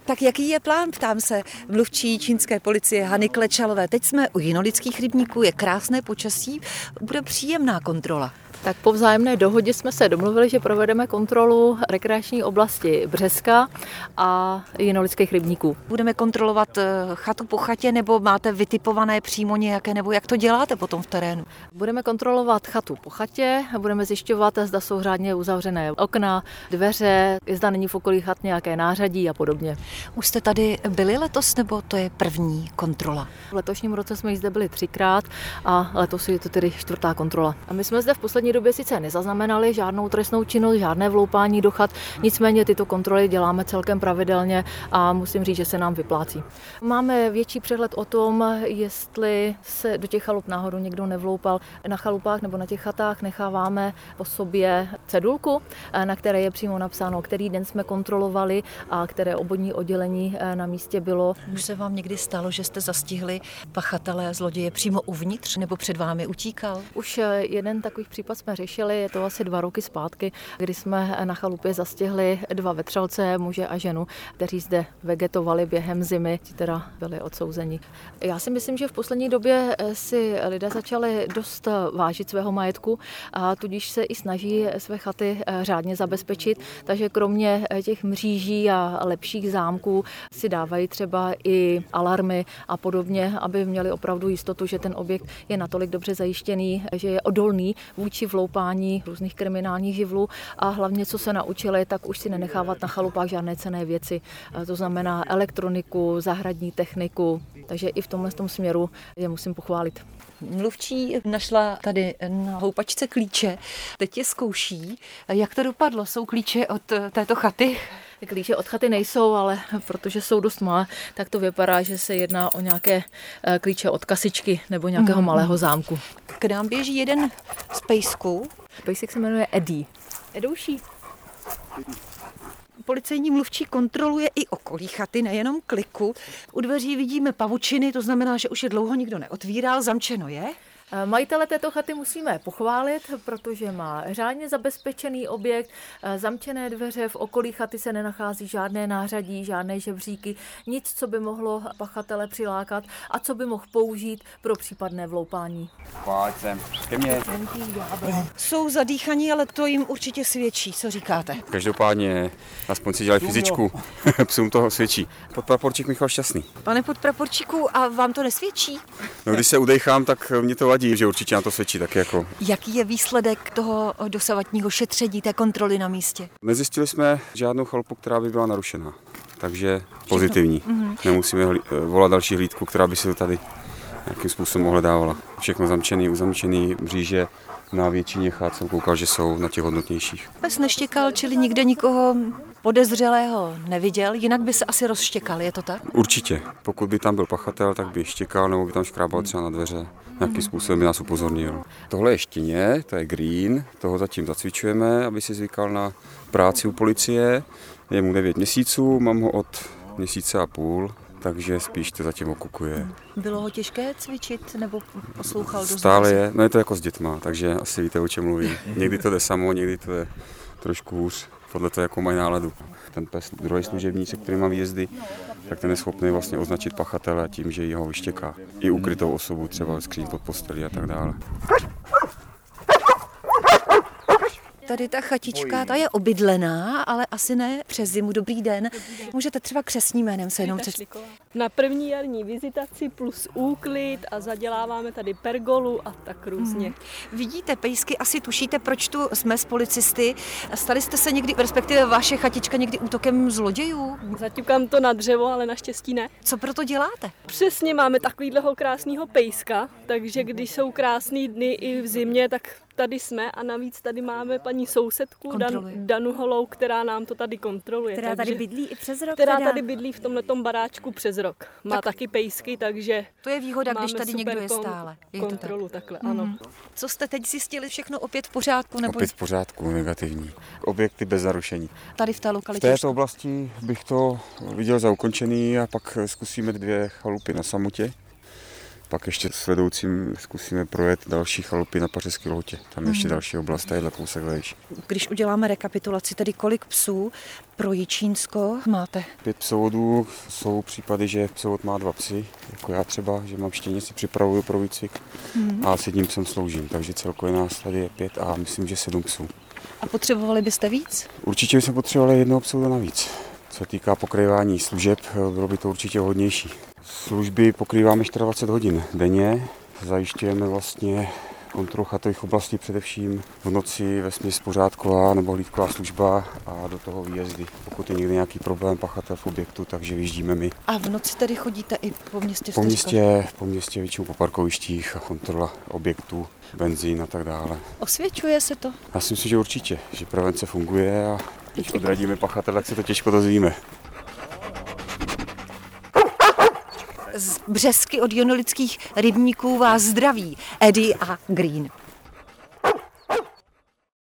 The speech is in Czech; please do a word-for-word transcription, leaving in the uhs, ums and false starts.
Tak jaký je plán, ptám se mluvčí čínské policie Hany Klečalové. Teď jsme u Jinolických rybníků, je krásné počasí, bude příjemná kontrola. Tak po vzájemné dohodě jsme se domluvili, že provedeme kontrolu rekreační oblasti Břeska a Jinolických rybníků. Budeme kontrolovat chatu po chatě, nebo máte vytipované přímo nějaké, nebo jak to děláte potom v terénu? Budeme kontrolovat chatu po chatě, budeme zjišťovat, zda jsou řádně uzavřené okna, dveře, zda není v okolí chat nějaké nářadí a podobně. Už jste tady byli letos, nebo to je první kontrola? V letošním roce jsme zde byli třikrát a letos je to tedy čtvrtá kontrola. A my jsme zde v poslední době sice nezaznamenali žádnou trestnou činnost, žádné vloupání do chat, nicméně tyto kontroly děláme celkem pravidelně a musím říct, že se nám vyplácí. Máme větší přehled o tom, jestli se do těch chalup náhodou někdo nevloupal. Na chalupách nebo na těch chatách necháváme po sobě cedulku, na které je přímo napsáno, který den jsme kontrolovali a které obvodní oddělení na místě bylo. Už se vám někdy stalo, že jste zastihli pachatele zloděje přímo uvnitř nebo před vámi utíkal? Už jeden takový případ jsme řešili, je to asi dva roky zpátky, kdy jsme na chalupě zastihli dva vetřelce, muže a ženu, kteří zde vegetovali během zimy, ti teda byli odsouzeni. Já si myslím, že v poslední době si lidé začali dost vážit svého majetku a tudíž se i snaží své chaty řádně zabezpečit, takže kromě těch mříží a lepších zámků si dávají třeba i alarmy a podobně, aby měli opravdu jistotu, že ten objekt je natolik dobře zajištěný, že je odolný vůči vloupání různých kriminálních živlů a hlavně, co se naučili, tak už si nenechávat na chalupách žádné cenné věci. To znamená elektroniku, zahradní techniku, takže i v tomhle tom směru je musím pochválit. Mluvčí našla tady na houpačce klíče, teď je zkouší. Jak to dopadlo? Jsou klíče od této chaty? Klíče od chaty nejsou, ale protože jsou dost malé, tak to vypadá, že se jedná o nějaké klíče od kasičky nebo nějakého mm. malého zámku. K nám běží jeden z pejsků. Pejsek se jmenuje Eddie. Edouší. Policejní mluvčí kontroluje i okolí chaty, nejenom kliku. U dveří vidíme pavučiny, to znamená, že už je dlouho nikdo neotvíral, zamčeno je. Majitele této chaty musíme pochválit, protože má řádně zabezpečený objekt, zamčené dveře, v okolí chaty se nenachází žádné nářadí, žádné žebříky, nic, co by mohlo pachatele přilákat a co by mohl použít pro případné vloupání. Pojď sem, ke mně. Jsou zadýchaní, ale to jim určitě svědčí, co říkáte? Každopádně, aspoň si dělají fyzičku, psům toho svědčí. Podpraporčík Michal Šťastný. Pane podpraporčíku, a vám to nesvědčí? No, když se udejchám, tak mě to vadí, že určitě na to svědčí taky jako. Jaký je výsledek toho dosavadního šetření, té kontroly na místě? Nezjistili jsme žádnou chalupu, která by byla narušená, takže pozitivní. Mm-hmm. Nemusíme hlí, volat další hlídku, která by se to tady nějakým způsobem ohledávala. Všechno zamčený, uzamčený, mříže na většině chat jsem koukal, že jsou na těch hodnotnějších. Pes neštěkal, čili nikde nikoho podezřelého neviděl, jinak by se asi rozštěkal, je to tak? Určitě. Pokud by tam byl pachatel, tak by štěkal nebo by tam škrábal třeba na dveře. Nějakým způsobem by nás upozornil. Tohle je štěně, to je green, toho zatím zacvičujeme, aby si zvykal na práci u policie. Je mu devět měsíců, mám ho od měsíce a půl, takže spíš to zatím okukuje. Bylo ho těžké cvičit nebo poslouchal dost? Stále je, no je to jako s dětma, takže asi víte, o čem mluvím. Někdy to jde samo, někdy to je trošku hůř, podle toho, jakou mají náladu. Ten pes, druhý služebník, který má výjezdy, tak ten je schopný vlastně označit pachatele tím, že ho vyštěká. I ukrytou osobu, třeba skříň pod postelí a tak dále. Tady ta chatička, ta je obydlená, ale asi ne přes zimu. Dobrý den. Můžete třeba křestním jménem se jenom před... Na první jarní vizitaci plus úklid a zaděláváme tady pergolu a tak různě. Hmm. Vidíte pejsky, asi tušíte, proč tu jsme s policisty. Stali jste se někdy, respektive vaše chatička někdy útokem zlodějů? Zaťukám to na dřevo, ale naštěstí ne. Co proto děláte? Přesně, máme takovýhleho krásného pejska, takže když jsou krásný dny i v zimě, tak tady jsme a navíc tady máme paní sousedku Dan, Danu Holou, která nám to tady kontroluje. Která takže, tady bydlí i přes rok? Která tady bydlí v tomhletom baráčku přes rok. Má tak, taky pejsky, takže to je výhoda, když tady někdo je stále. Je kontrolu tak? takhle, ano. Mm. Co jste teď zjistili, všechno opět v pořádku? Nebo... Opět v pořádku, negativní. Objekty bez narušení. Tady v té lokalitě? V této oblasti bych to viděl za ukončený a pak zkusíme dvě chalupy na samotě. Pak ještě s vedoucím zkusíme projet další chalupy na Pařeské Lhotě. Tam ještě hmm. další oblast, tadyhle kousek vejš. Když uděláme rekapitulaci, tedy kolik psů pro Jičínsko máte? Pět psovodů, jsou případy, že psovod má dva psy, jako já třeba, že mám štěnici, připravuju pro výcvik hmm. a s jedním psem sloužím, takže celkově nás tady je pět a myslím, že sedm psů. A potřebovali byste víc? Určitě bychom potřebovali jednoho psouda navíc. Co se týká pokrývání služeb, bylo by to určitě hodnější. Služby pokrýváme dvacet čtyři hodin denně, zajišťujeme vlastně kontrolu chatových oblastí především v noci vesměs pořádková nebo hlídková služba a do toho výjezdy. Pokud je někdy nějaký problém pachatel v objektu, takže vyjíždíme my. A v noci tedy chodíte i po městě? Po městě, po městě většinou po parkovištích a kontrola objektů, benzín a tak dále. Osvědčuje se to? Já si myslím, že určitě, že prevence funguje a když odradíme pachatele, tak se to těžko dozvíme. Z Březky od Jonolických rybníků vás zdraví Eddie a Green.